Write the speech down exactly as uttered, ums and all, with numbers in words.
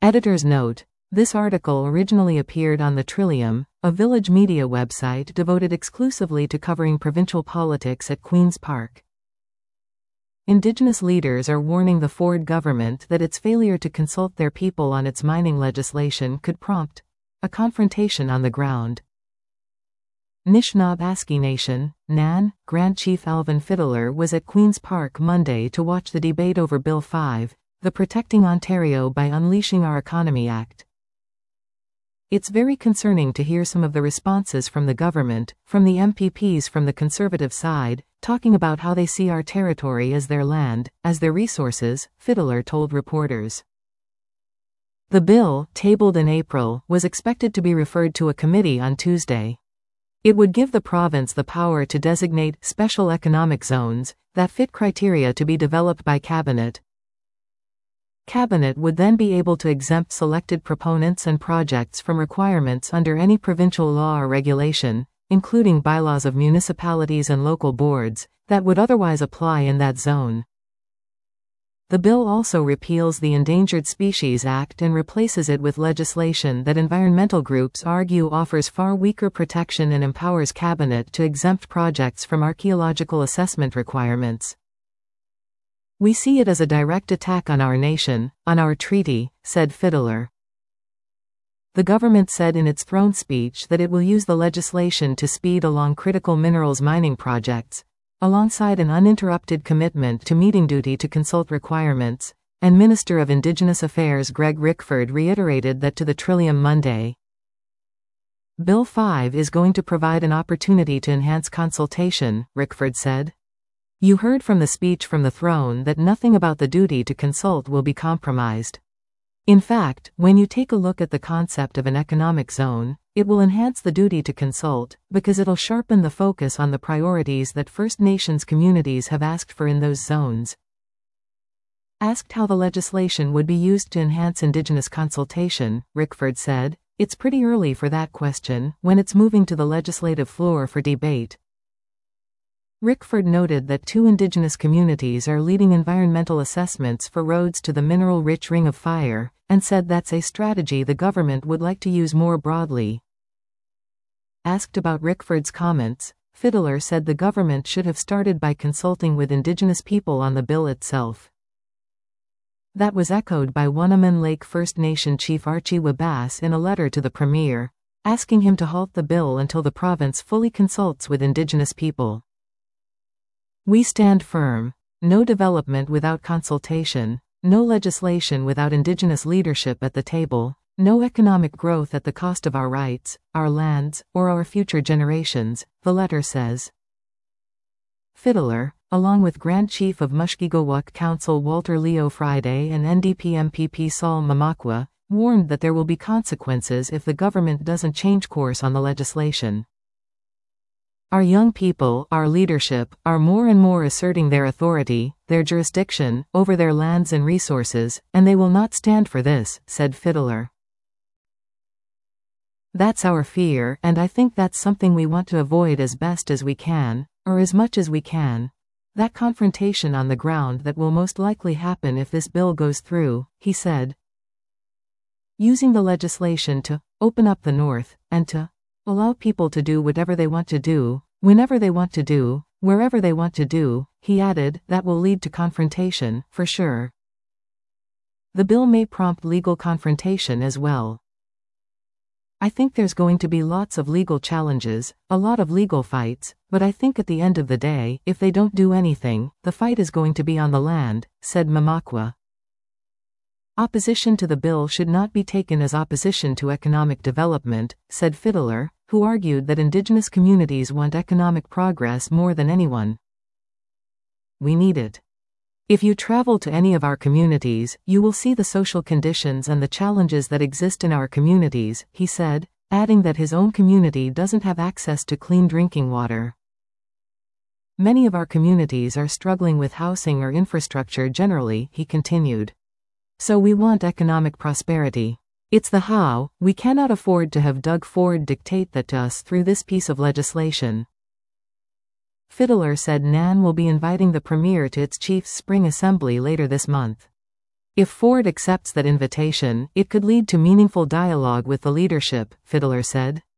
Editor's note: this article originally appeared on the Trillium, a village media website devoted exclusively to covering provincial politics at Queen's Park. Indigenous leaders are warning the Ford government that its failure to consult their people on its mining legislation could prompt a confrontation on the ground. Nishnawbe Nation, Nan, Grand Chief Alvin Fiddler was at Queen's Park Monday to watch the debate over Bill five, the Protecting Ontario by Unleashing Our Economy Act. It's very concerning to hear some of the responses from the government, from the M P Ps from the Conservative side, talking about how they see our territory as their land, as their resources, Fiddler told reporters. The bill, tabled in April, was expected to be referred to a committee on Tuesday. It would give the province the power to designate special economic zones that fit criteria to be developed by Cabinet. Cabinet would then be able to exempt selected proponents and projects from requirements under any provincial law or regulation, including bylaws of municipalities and local boards, that would otherwise apply in that zone. The bill also repeals the Endangered Species Act and replaces it with legislation that environmental groups argue offers far weaker protection and empowers Cabinet to exempt projects from archaeological assessment requirements. We see it as a direct attack on our nation, on our treaty, said Fiddler. The government said in its throne speech that it will use the legislation to speed along critical minerals mining projects, alongside an uninterrupted commitment to meeting duty to consult requirements, and Minister of Indigenous Affairs Greg Rickford reiterated that to the Trillium Monday. Bill five is going to provide an opportunity to enhance consultation, Rickford said. You heard from the speech from the throne that nothing about the duty to consult will be compromised. In fact, when you take a look at the concept of an economic zone, it will enhance the duty to consult, because it'll sharpen the focus on the priorities that First Nations communities have asked for in those zones. Asked how the legislation would be used to enhance Indigenous consultation, Rickford said, it's pretty early for that question, when it's moving to the legislative floor for debate. Rickford noted that two Indigenous communities are leading environmental assessments for roads to the mineral-rich Ring of Fire, and said that's a strategy the government would like to use more broadly. Asked about Rickford's comments, Fiddler said the government should have started by consulting with Indigenous people on the bill itself. That was echoed by Wunnamun Lake First Nation Chief Archie Wabass in a letter to the Premier, asking him to halt the bill until the province fully consults with Indigenous people. We stand firm. No development without consultation, no legislation without Indigenous leadership at the table, no economic growth at the cost of our rights, our lands, or our future generations, the letter says. Fiddler, along with Grand Chief of Mushkegowuk Council Walter Leo Friday and N D P M P P Saul Mamakwa, warned that there will be consequences if the government doesn't change course on the legislation. Our young people, our leadership, are more and more asserting their authority, their jurisdiction, over their lands and resources, and they will not stand for this, said Fiddler. That's our fear, and I think that's something we want to avoid as best as we can, or as much as we can. That confrontation on the ground that will most likely happen if this bill goes through, he said. Using the legislation to open up the North, and to allow people to do whatever they want to do, whenever they want to do, wherever they want to do, he added, that will lead to confrontation, for sure. The bill may prompt legal confrontation as well. I think there's going to be lots of legal challenges, a lot of legal fights, but I think at the end of the day, if they don't do anything, the fight is going to be on the land, said Mamakwa. Opposition to the bill should not be taken as opposition to economic development, said Fiddler, who argued that Indigenous communities want economic progress more than anyone. We need it. If you travel to any of our communities, you will see the social conditions and the challenges that exist in our communities, he said, adding that his own community doesn't have access to clean drinking water. Many of our communities are struggling with housing or infrastructure generally, he continued. So we want economic prosperity. It's the how. We cannot afford to have Doug Ford dictate that to us through this piece of legislation. Fiddler said Nan will be inviting the Premier to its Chiefs Spring Assembly later this month. If Ford accepts that invitation, it could lead to meaningful dialogue with the leadership, Fiedler said.